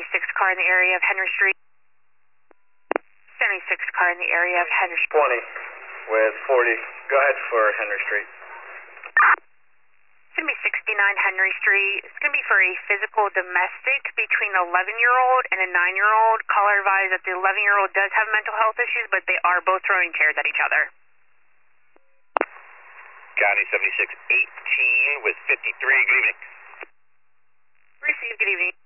76 car in the area of Henry Street. 76 car in the area of Henry Street. 20 with 40. Go ahead for Henry Street. It's going to be 69 Henry Street. It's going to be for a physical domestic between an 11-year-old and a 9-year-old. Caller advised that the 11-year-old does have mental health issues, but they are both throwing chairs at each other. County 7618 with 53. Good evening. Received. Good evening.